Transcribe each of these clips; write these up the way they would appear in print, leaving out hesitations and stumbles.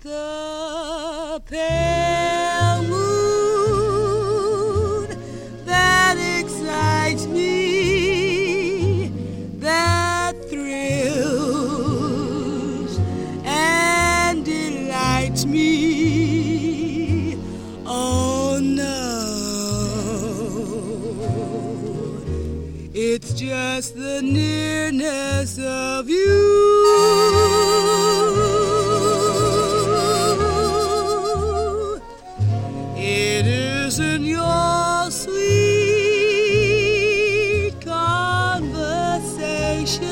the pale moon that excites me, that thrills and delights me. Oh no, it's just the nearness of you. It isn't your sweet conversation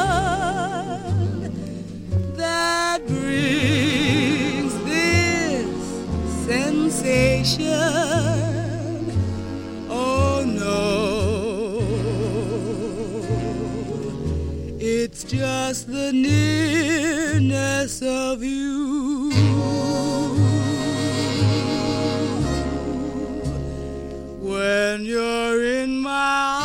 that brings this sensation. Oh no, it's just the nearness of you. When you're in my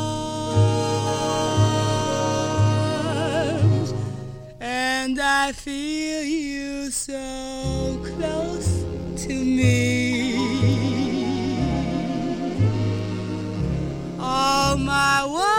arms and I feel you so close to me, all my